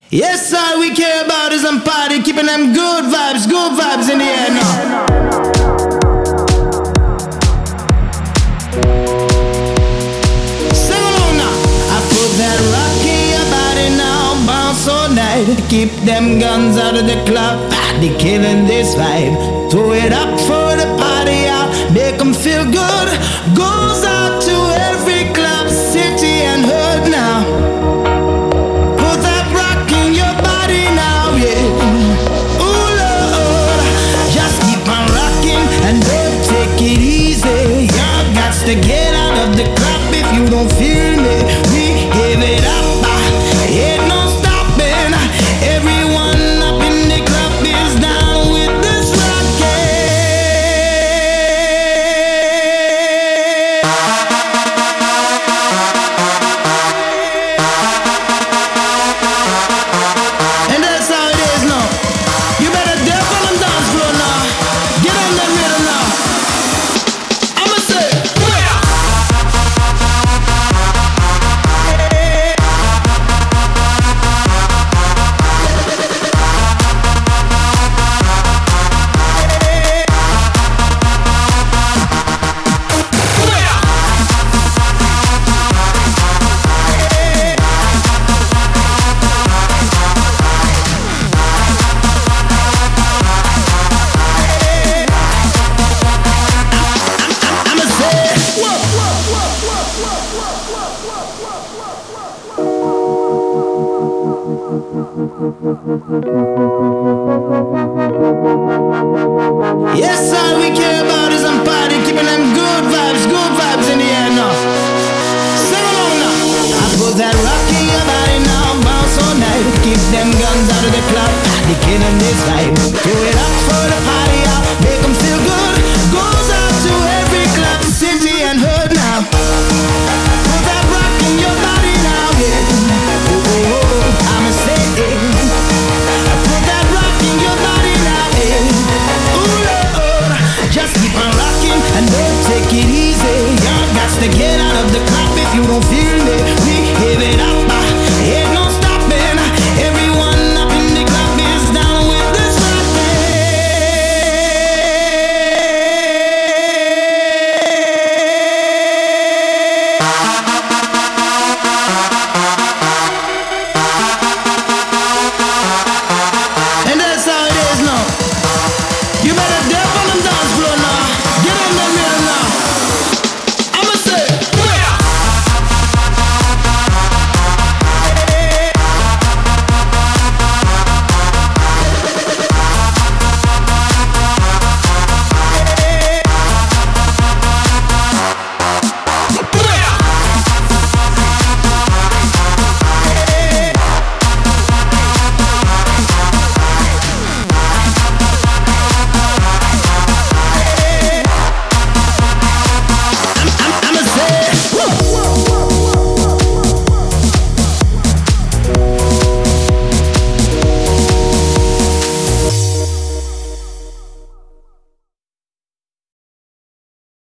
Yes, all we care about is some party, keeping them good vibes in the air now. Sing along now. I put that rock in your body now, bounce all night. Keep them guns out of the club, they killing this vibe. Throw it up for the party out, make them feel good. Goes out to every club, city and hood now. And don't take it easy. Y'all got to get out of the club if you don't feel me. We give it up, ain't no stopping. Everyone up in the club is down with this rocket. And that's how it is now. You better dip on the dance floor now. Get on that rhythm now. I'ma say, yes, all we care about is some party, keeping them good vibes in the air now. Sing along now. I put that rock in your body now, bounce all night. Keep them guns out of the club, they killing this vibe. Throw it up for the party.